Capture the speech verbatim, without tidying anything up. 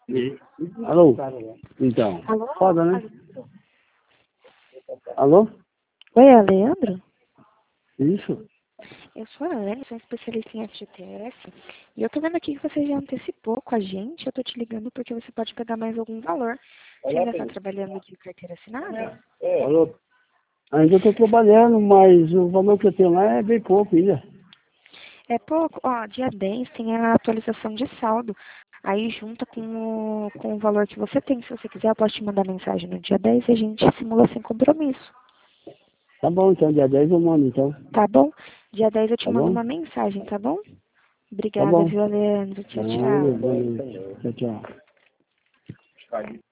E- Alô? Então, Alô? foda, né? Alô? Oi, é Leandro? Isso? Eu sou a Helene, sou especialista em F G T S. E eu tô vendo aqui que você já antecipou com a gente. Eu tô te ligando porque você pode pegar mais algum valor. Você ainda está trabalhando de carteira assinada? Alô? Ainda estou trabalhando, mas o valor que eu tenho lá é bem pouco ainda. É pouco. Ó, dia dez tem a atualização de saldo. Aí junta com o, com o valor que você tem. Se você quiser, eu posso te mandar mensagem no dia dez e a gente simula sem compromisso. Tá bom, então, dia dez eu mando, então. Tá bom? Dia dez eu te Tá mando bom? uma mensagem, tá bom? Tá Obrigada, bom. viu, Leandro? Tchau, Ah, tchau. beleza. Tchau, tchau.